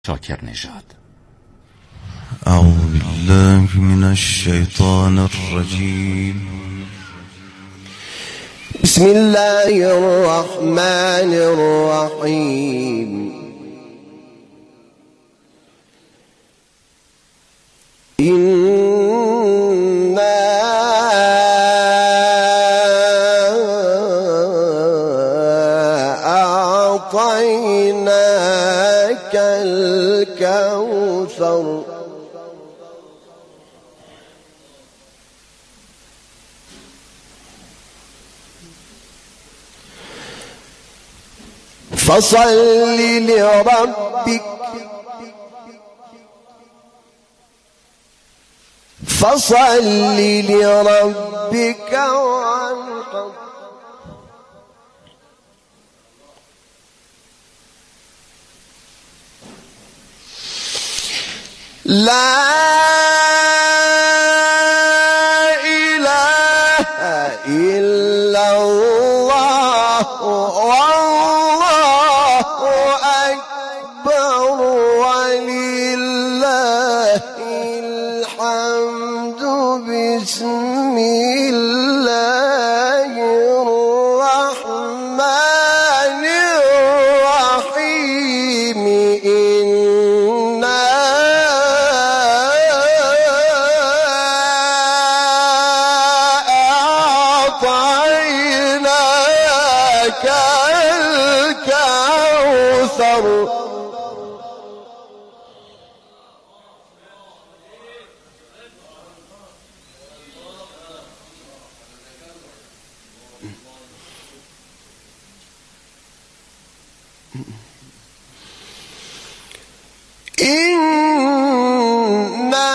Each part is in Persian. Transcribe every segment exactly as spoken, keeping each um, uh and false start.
شاکر نژاد. اعوذ بالله من الشیطان الرجیم. بسم الله الرحمن الرحیم. إنا أعطيناك الكوثر فصل لربك فصل لربك وانحر. لا إله إلا الله والله أكبر ولله الحمد. بسم الله الرحمن الرحيم. إنا أعطيناك الكوثر. إنا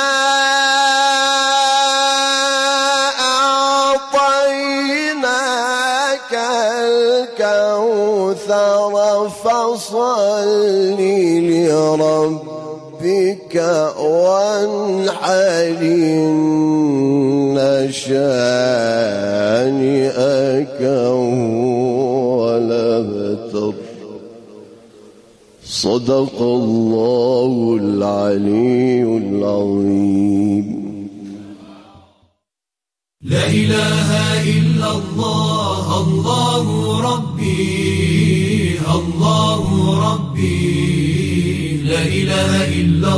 أعطيناك الكوثر فصل لربك وانحر. إن شانئك هو الأبتر. صدق الله العلي العظيم. لا إله إلا الله الله ربي الله ربي. لا إله إلا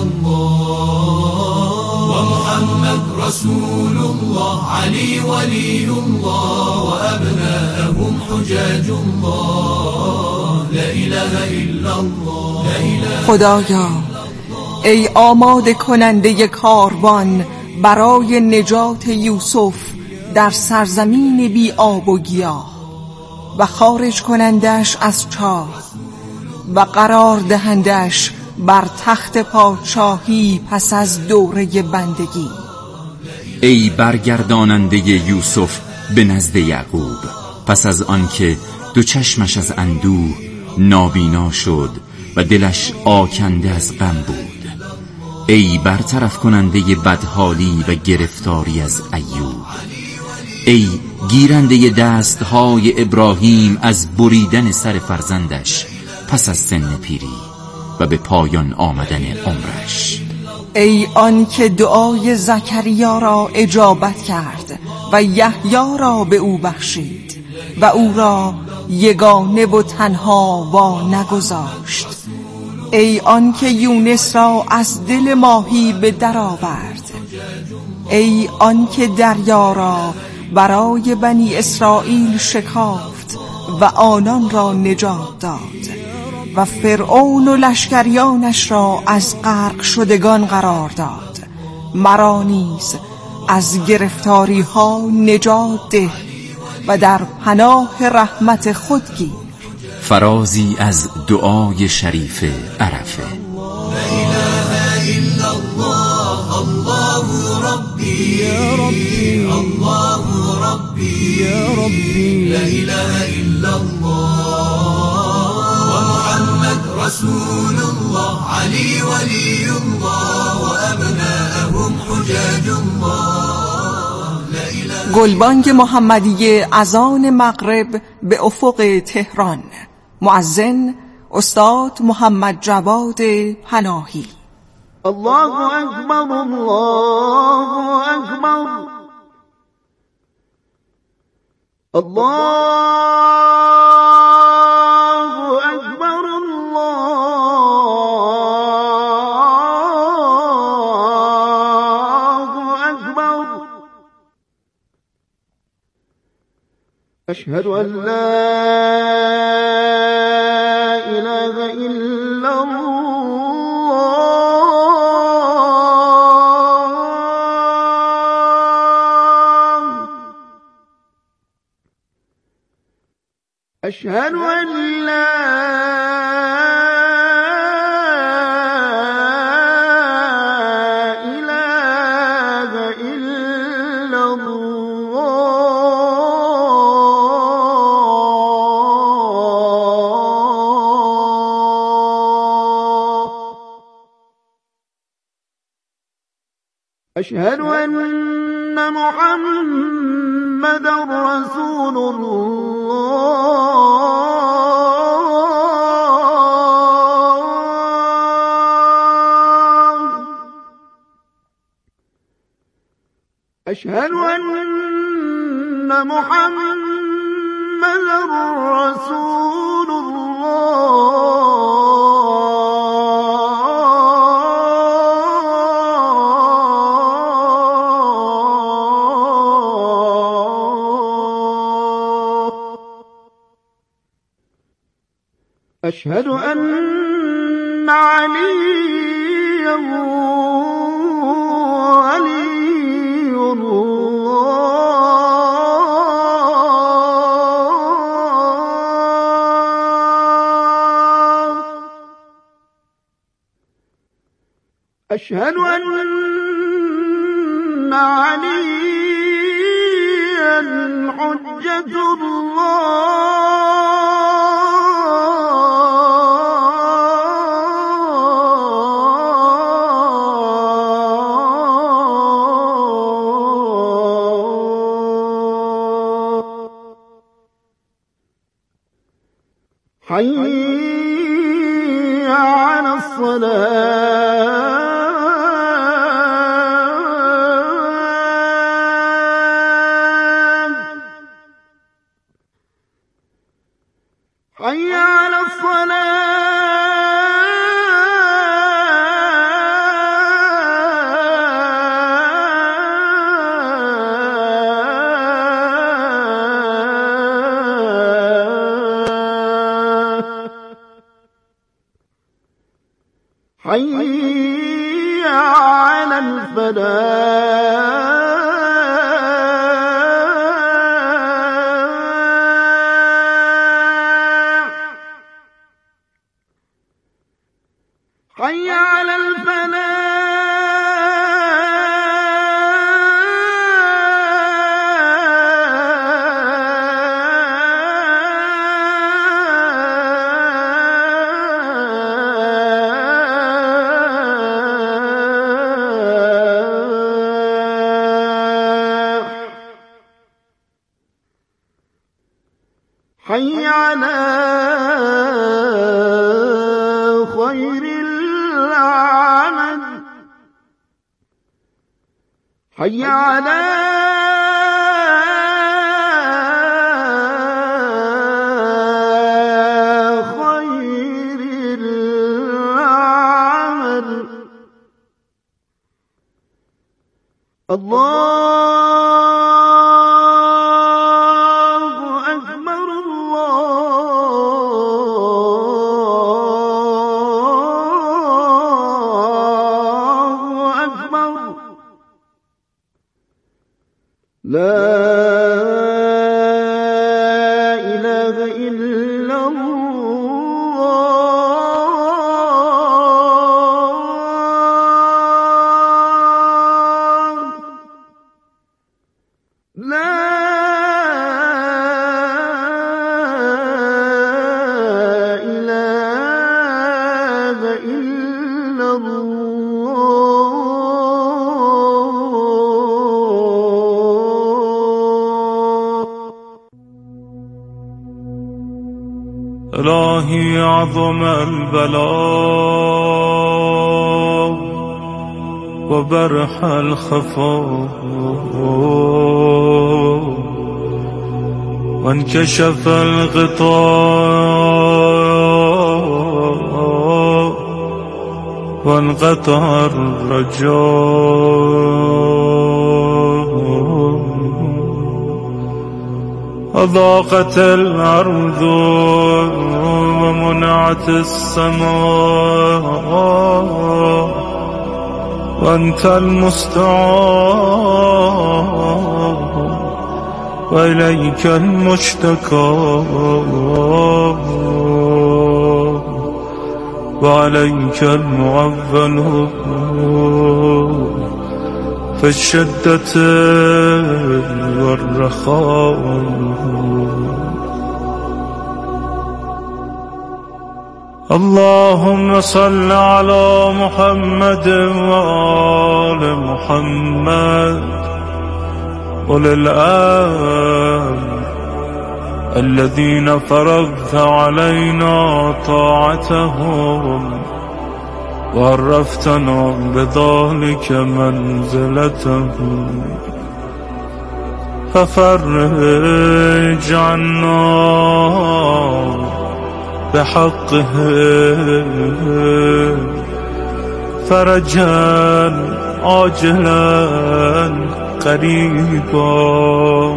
الله ومحمد رسول الله. علي ولي الله وأبناءهم حجاج الله. لا إله إلا الله. خدایا ای آماده کننده کاروان برای نجات یوسف در سرزمین بی آب و گیاه و خارج کنندش از چاه و قرار دهندش بر تخت پادشاهی پس از دوره بندگی. ای برگرداننده یوسف به نزد یعقوب پس از آنکه دو چشمش از اندوه نابینا شد و دلش آکنده از غم بود. ای برطرف کننده بدحالی و گرفتاری از ایوب. ای گیرنده دستهای ابراهیم از بریدن سر فرزندش پس از سن پیری و به پایان آمدن عمرش. ای آن که دعای زکریا را اجابت کرد و یحیی را به او بخشید و او را یگانه و تنها وا نگذاشت. ای آن که یونس را از دل ماهی به در آورد. ای آن که دریا را برای بنی اسرائیل شکافت و آنان را نجات داد و فرعون و لشکریانش را از غرق شدگان قرار داد. مرا نیز از گرفتاری ها نجات ده و در پناه رحمت خود گیر. فرازی از دعای شریف عرفه. لا إله إلا الله الله ربي يا ربي الله ربي يا ربي. لا إله إلا الله ومحمد رسول الله. علي ولي الله وأبناءهم حجاج الله. لا إله. گلبانگ محمدیه اذان مغرب به افق تهران. مؤذن استاد محمد جواد پناهی. الله اکبر، الله اکبر، الله اکبر، الله اکبر. اشهد ان لا اله الا أشهد أن لا إله إلا الله. أشهد أن محمدا رسول الله. أشهد أن محمدا رسول الله. أشهد أن عليا ولي الله. أشهد أن عليا حجة الله. حي على الصلاة. حي على الصلاة. حي على الفلاح. حي على الفلاح. حي على خير العمل. حي على خير العمل. الله أكبر، الله أكبر. لا إله إلا الله. لا إله إلا الله. إلهي عظم البلاء وبرح الخفاء وانكشف الغطاء وانقطع الرجاء وضاقت الأرض ومنعت السماء وأنت المستعان وإليك المشتكى وعليك المعول في الشدة والرخاء. اللهم صل على محمد وآل محمد أولي الأمر الذين فرضت علينا طاعتهم وعرفتنا بذلك منزلتهم ففرج عنا بحقه فرجا عاجلا قريبا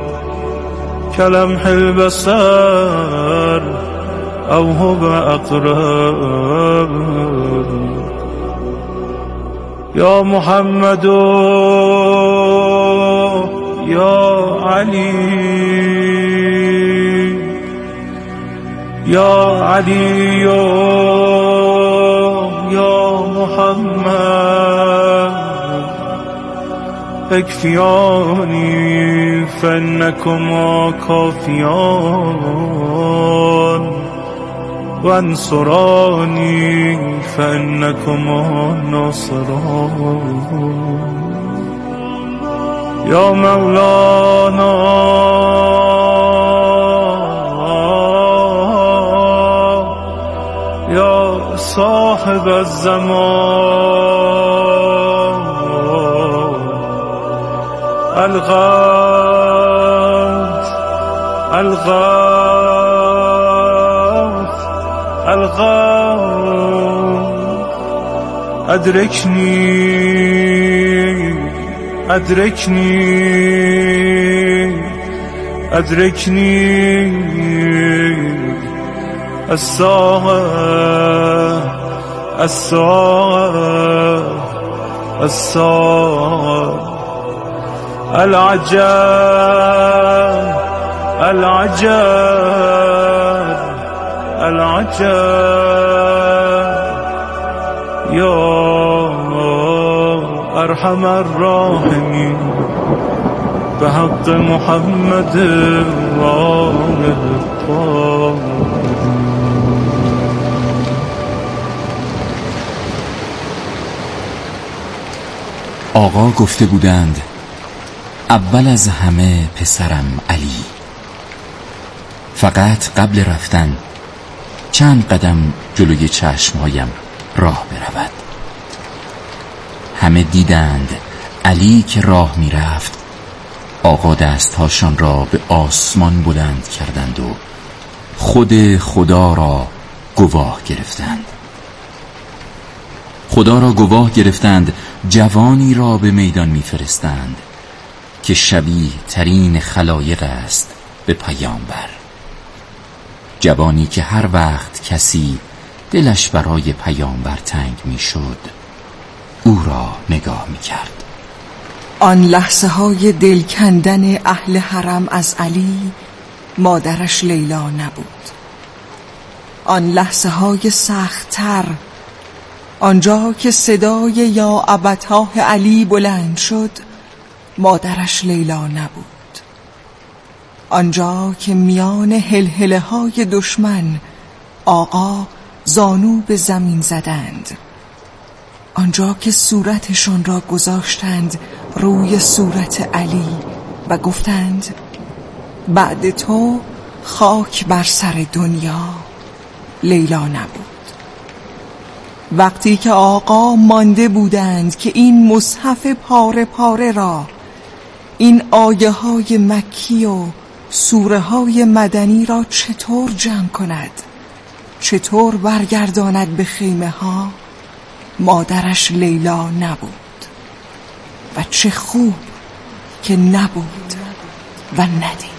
كلمح البصر أو هو أقرب. يا محمد يا علي يا علي يا محمد اكفياني فإنكما كافيان وانصراني فإنكما ناصران. يا مولانا يا صاحب الزمان الغوث الغوث الغوث أدركني أدركني أدركني الساعة الساعة الساعة العجاب العجاب العجاب. يا أرحم الراحمين بحق محمد وآله الطاهرين. آقا گفته بودند اول از همه پسرم علی، فقط قبل رفتن چند قدم جلوی چشمهایم راه برود. همه دیدند علی که راه می رفت، آقا دستهاشان را به آسمان بلند کردند و خود خدا را گواه گرفتند. خدا را گواه گرفتند جوانی را به میدان می فرستند که شبیه ترین خلایق است به پیامبر، جوانی که هر وقت کسی دلش برای پیامبر تنگ می شد او را نگاه می کرد. آن لحظه های دل کندن اهل حرم از علی مادرش لیلا نبود. آن لحظه های سخت تر، آنجا که صدای یا ابتاه علی بلند شد، مادرش لیلا نبود. آنجا که میان هلهله های دشمن آقا زانو به زمین زدند، آنجا که صورتشان را گذاشتند روی صورت علی و گفتند بعد تو خاک بر سر دنیا، لیلا نبود. وقتی که آقا مانده بودند که این مصحف پاره پاره را، این آیه های مکی و سوره های مدنی را چطور جمع کند، چطور برگرداند به خیمه ها، مادرش لیلا نبود. و چه خوب که نبود و ندید.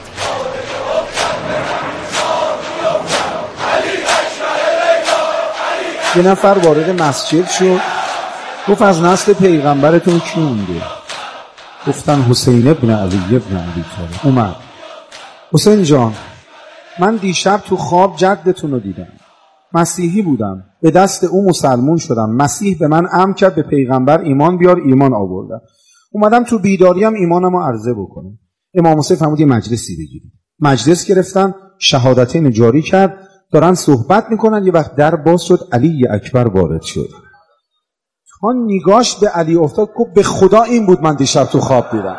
یه نفر وارد مسجد شد، گفت از نسل پیغمبرتون کی مونده؟ گفتن حسین ابن علی ابن علی طالب. اومد، حسین جان من دیشب تو خواب جدتون رو دیدم، مسیحی بودم، به دست او مسلمون شدم، مسیح به من امر کرد به پیغمبر ایمان بیار، ایمان آوردم، اومدم تو بیداریم ایمانم رو عرضه بکنم. امام حسین فرمود یه مجلسی بگیرید. مجلس گرفتن، شهادتین جاری کرد، دارن صحبت میکنن. یه وقت در باز شد، علی اکبر وارد شد. آن نگاش به علی افتاد، گفت به خدا این بود من دیشب تو خواب دیدم.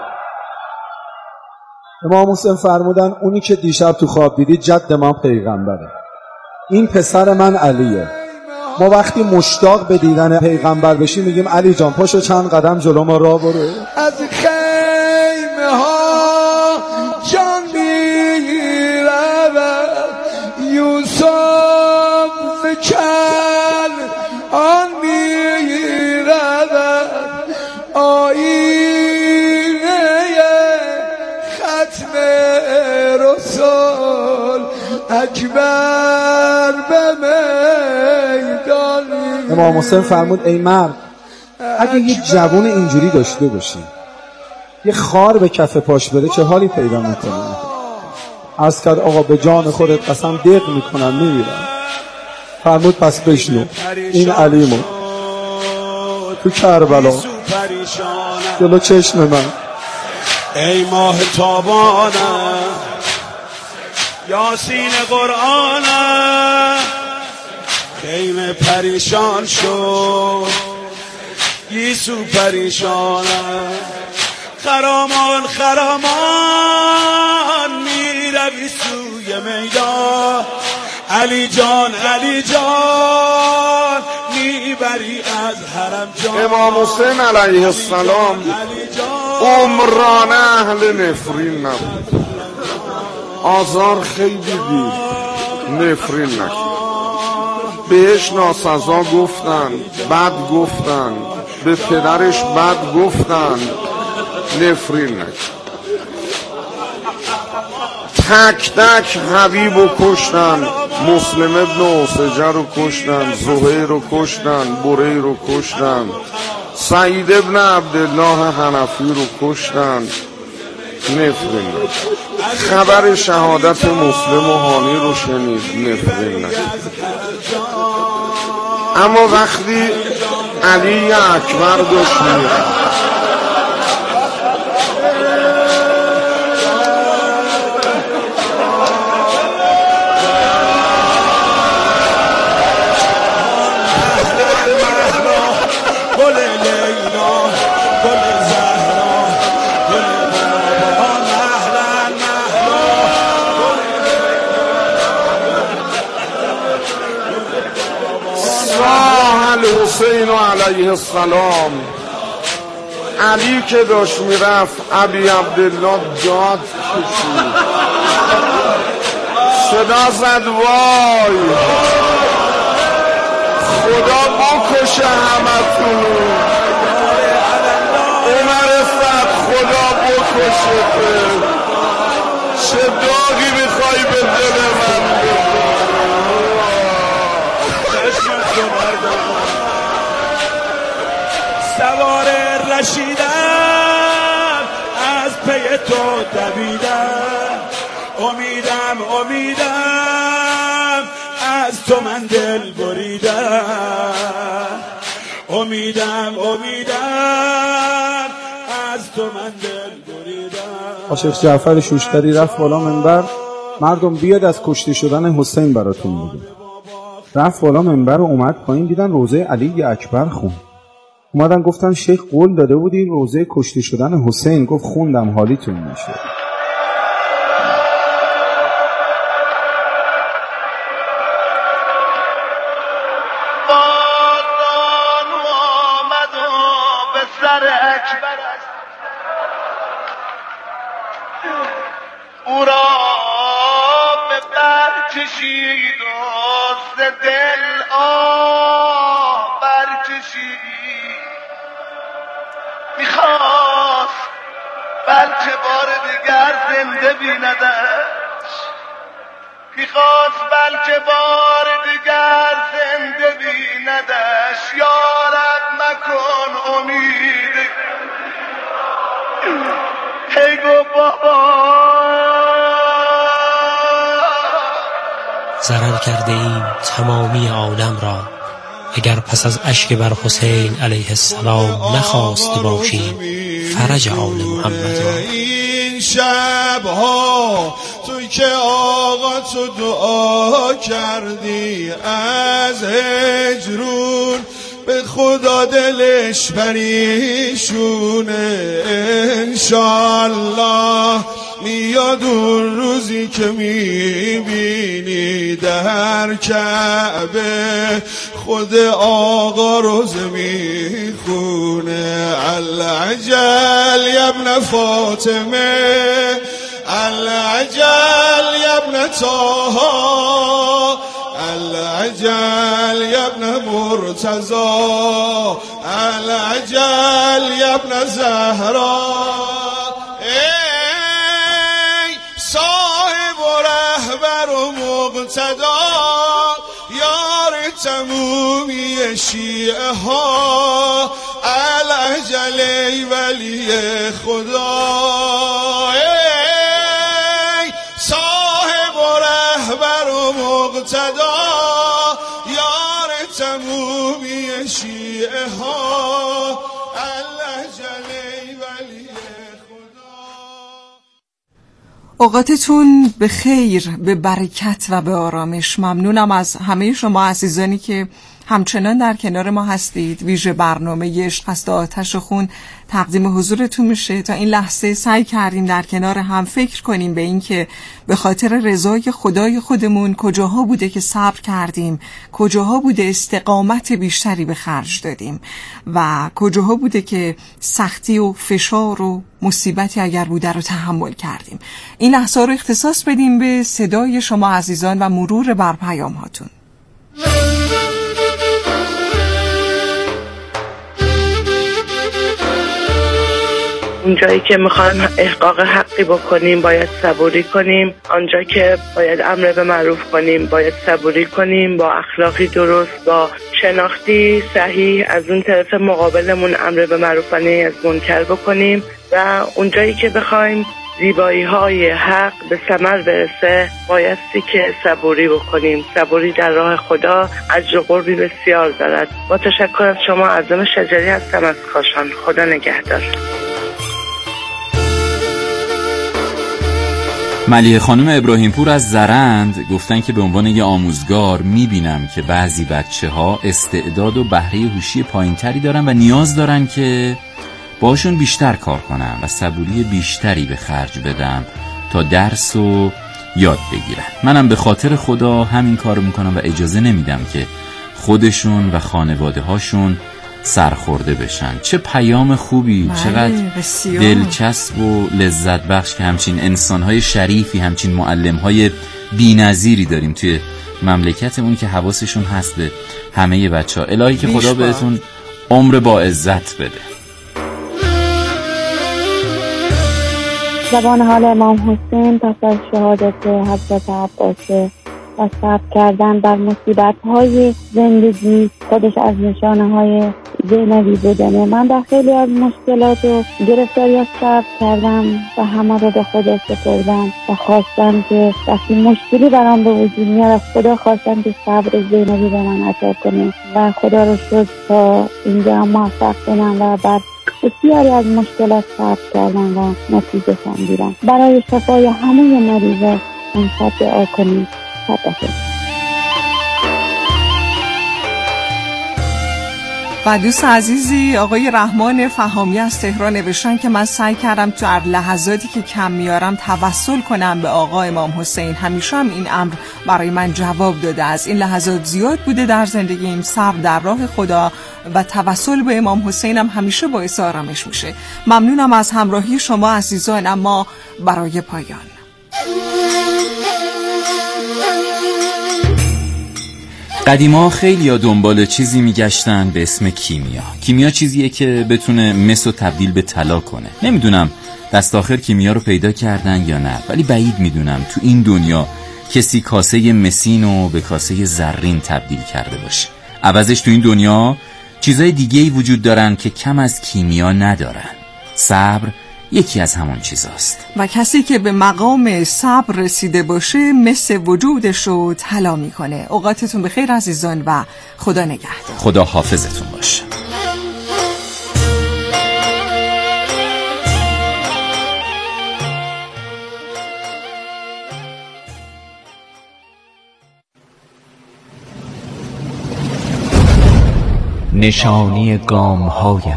امام حسین فرمودن اونی که دیشب تو خواب دیدی جد ما پیغمبره، این پسر من علیه. ما وقتی مشتاق به دیدن پیغمبر بشیم میگیم علی جان پاشو چند قدم جلو ما راه برو. از خیمه ها جان میرود، یوسف کن آن میرود، آینه ختم رسول اکبر به میدان. امام حسین فرمود ای مرد، اگه یه جوان اینجوری داشته باشی، یه خار به کف پاش بره، چه حالی پیدا میکنه؟ عرض کرد آقا به جان خودت قسم دق میکنم میمیرم. فرمود پس بشنو، این علیمون تو کربلا جلو چشم من، ای ماه تابانه یاسین قرآنه، خیمه پریشان شد یسو پریشانه، خرامان خرامان میروی سوی میدان، علی جان علی جان میبری از حرم جان. امام حسین علیه السلام عمران اهل نفرین نبود، آزار خیلی دید، نفرین نکرد. بهش ناسزا گفتن، بد گفتن، به پدرش بد گفتن، نفرین نکرد. تک تک حبیب رو کشتن، مسلم ابن اوسجه رو کشتن، زهیر رو کشتن، بری رو کشتن، سعید ابن عبدالله حنفی رو کشتن، نفرین نکرد. خبر شهادت مسلم و حامی رو شنید، نفرین نکرد. اما وقتی علی اکبر داشت میرفت، حسین علیه السلام، علی که داشت میرفت ابی عبدالله داد کشید، صدا زد وای خدا بکشه همتون، عمر صد خدا بکشه، چه داغی میخوای به دل من سوار رشیدم از پی تو دویدم، امیدم امیدم از تو من دل بریدم، امیدم امیدم از تو من دل بریدم. شیخ جعفر شوشتری رفت بالا منبر، مردم بیاد از کشته شدن حسین براتون میگه. رفت بالا منبر و اومد پایین، دیدن روزه علی اکبر خون. اومدن گفتن شیخ قول داده بودی روزه کشته شدن حسین. گفت خوندم، حالیتون میشه. سر اکبر است، او را به بر کشید و ز دل آه برکشید. میخواست بلکه بار دیگر زنده بیندش، میخواست بلکه بار دیگر زنده بیندش. یارب مکن امید هیگو بابا. ضرر کرده ایم تمامی عالم را، اگر پس از اشک بر حسین علیه السلام نخواسته باشیم فرج آل محمد را. این شبها توی که آقا تو دعا کردی از هجرون، به خدا دلش پریشونه. انشالله میاد اون روزی که میبینی در کعبه خود آقا روز میخونه. العجل یبن فاطمه، العجل یبن طه، العجل یبن مرتضی، العجل یبن زهرا. ای صاحب و رهبر و مقتدا، یار تمومی شیعه ها، العجل ای ولی خدا. ای صاحب و رهبر و مقتدا، یار تمومی شیعه ها، العجل ای ولی خدا. اوقاتتون به خیر، به برکت و به آرامش. ممنونم از همه شما عزیزانی که همچنان در کنار ما هستید. ویژه برنامه عشق است آتش و خون تقدیم حضورتون میشه. تا این لحظه سعی کردیم در کنار هم فکر کنیم به این که به خاطر رضای خدای خودمون کجاها بوده که صبر کردیم، کجاها بوده استقامت بیشتری به خرج دادیم و کجاها بوده که سختی و فشار و مصیبتی اگر بوده رو تحمل کردیم. این لحظه رو اختصاص بدیم به صدای شما عزیزان و مرور بر پیام هاتون. اونجایی که میخوایم احقاق حقی بکنیم باید صبوری کنیم، آنجا که باید امر به معروف کنیم باید صبوری کنیم، با اخلاقی درست، با شناختی صحیح از اون طرف مقابلمون امر به معروف و نهی از منکر بکنیم و اونجایی که بخوایم زیبایی های حق به ثمر برسه بایستی که صبوری بکنیم. صبوری در راه خدا اجر و قربی بسیار دارد. با تشکر از شما. اعظم شجری هستم از کاشان. خدا نگهدار. ملیحه خانم ابراهیم پور از زرند گفتن که به عنوان یه آموزگار میبینم که بعضی بچه ها استعداد و بهره هوشی پایین تری دارن و نیاز دارن که باشون بیشتر کار کنم و صبوری بیشتری به خرج بدم تا درس و یاد بگیرن. منم به خاطر خدا همین کار میکنم و اجازه نمیدم که خودشون و خانواده هاشون سرخورده بشن. چه پیام خوبی، چقدر دلچسب و لذت بخش که همچین انسانهای شریفی، همچین معلمهای بی‌نظیری داریم توی مملکتمون که حواسشون هست به همه بچه ها. الهی که خدا بهتون عمر با عزت بده. زبان حال امام حسین پس از شهادت حضرت عباس و صبر کردن بر مصیبت‌های زندگی خودش از نشانه‌های زینبی بودنه. من در خیلی از مشکلات و گرفتاری‌ها صبر کردم و همه رو به خدا سپردم و خواستم که وقتی مشکلی برام به وجود میاد از خدا خواستم که صبر زینبی به من عطا کنه و خدا رو شکر تا اینجا موفق شدم و بعد بسیاری از مشکلات صبر کردم و نتیجه دیدم. برای شفای همه مریضا امشب دعا کنید. و دوست عزیزی آقای رحمان فهامی از تهران نوشتن که من سعی کردم تو هر لحظاتی که کم میارم توسل کنم به آقا امام حسین. همیشه هم این امر برای من جواب داده. از این لحظات زیاد بوده در زندگیم. صبر در راه خدا و توسل به امام حسین هم همیشه باعث آرامش میشه. ممنونم از همراهی شما عزیزان. اما برای پایان قدیما خیلی ها دنبال چیزی میگشتن به اسم کیمیا. کیمیا چیزیه که بتونه مس رو تبدیل به طلا کنه. نمیدونم دست آخر کیمیا رو پیدا کردن یا نه، ولی بعید میدونم تو این دنیا کسی کاسه مسین رو به کاسه زرین تبدیل کرده باشه. عوضش تو این دنیا چیزای دیگه‌ای وجود دارن که کم از کیمیا ندارن. صبر یکی از همون چیزاست و کسی که به مقام صبر رسیده باشه مثل وجودش رو طلا میکنه. اوقاتتون بخیر عزیزان و خدا نگهدار. خدا حافظتون باشه. نشانی گام‌هایت،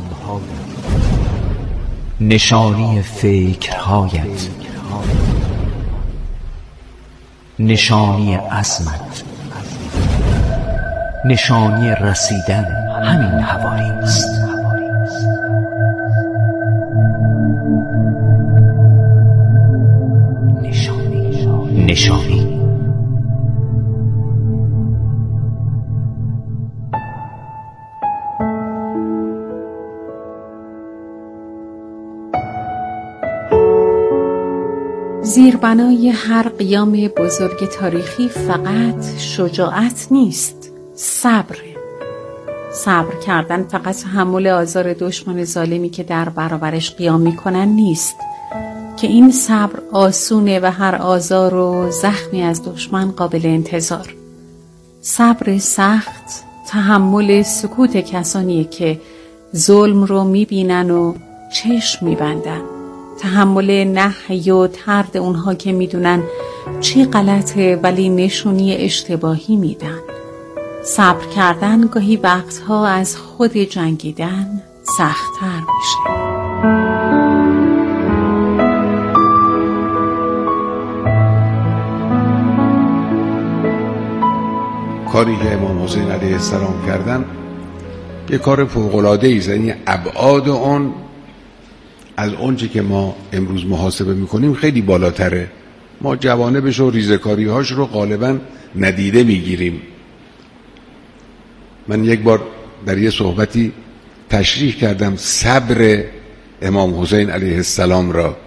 نشانی فکرهایت، نشانی عزمت، نشانی رسیدن همین حوالی است. نشانی نشانی زیربنای هر قیام بزرگ تاریخی فقط شجاعت نیست، صبر. صبر کردن فقط تحمل آزار دشمن ظالمی که در برابرش قیام میکنن نیست، که این صبر آسونه و هر آزار و زخمی از دشمن قابل انتظار. صبر سخت تحمل سکوت کسانیه که ظلم رو میبینن و چشم میبندن، تحمل نهی و طرد اونها که میدونن چی غلطه ولی نشونی اشتباهی میدن. صبر کردن گاهی وقتها از خود جنگیدن سخت‌تر میشه. کاری که امام حسین علیه السلام کردن یه کار فوق‌العاده ایست، یعنی ابعاد اون از اونچه که ما امروز محاسبه میکنیم خیلی بالاتره. ما جوانبش و ریزکاری‌هاش رو غالبا ندیده میگیریم. من یک بار در یه صحبتی تشریح کردم صبر امام حسین علیه السلام را.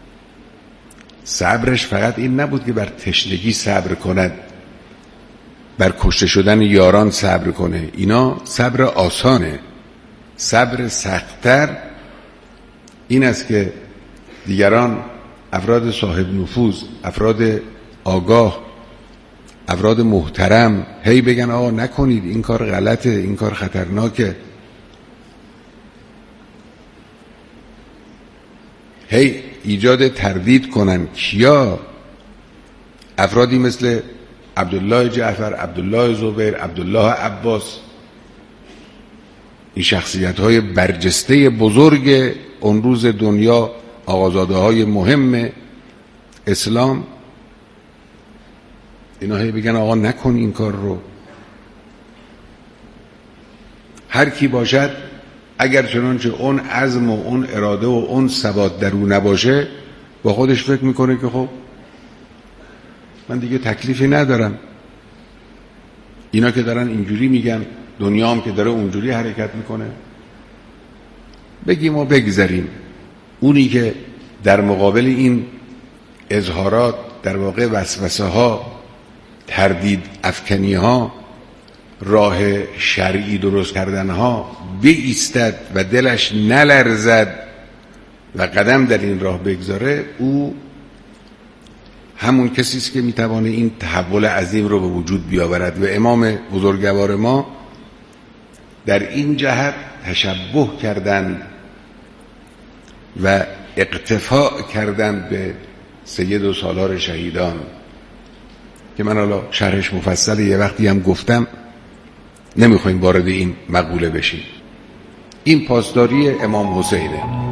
صبرش فقط این نبود که بر تشنگی صبر کند، بر کشته شدن یاران صبر کنه، اینا صبر آسانه. صبر سخت‌تر این است که دیگران، افراد صاحب نفوذ، افراد آگاه، افراد محترم هی بگن آقا نکنید، این کار غلطه، این کار خطرناکه، هی ایجاد تردید کنن. کیا؟ افرادی مثل عبدالله جعفر، عبدالله زبیر، عبدالله عباس، این شخصیت های برجسته بزرگ اون روز دنیا، آقازاده های مهم اسلام، اینا هی بگن آقا نکن این کار رو. هر کی باشد اگر چنانچه اون عزم و اون اراده و اون ثبات در او نباشه، با خودش فکر میکنه که خب من دیگه تکلیفی ندارم. اینا که دارن اینجوری میگن، دنیا هم که داره اونجوری حرکت میکنه، بگیم و بگذاریم. اونی که در مقابل این اظهارات، در واقع وسوسه ها، تردید افکنی ها، راه شرعی درست کردن ها بایستد و دلش نلرزد و قدم در این راه بگذاره، او همون کسی است که میتوانه این تحول عظیم رو به وجود بیاورد. و امام بزرگوار ما در این جهت تشبه کردن و اقتفاء کردن به سید و سالار شهیدان که من حالا شرحش مفصل یه وقتی هم گفتم، نمیخوایم وارد این مقوله بشیم. این پاسداری امام حسینه.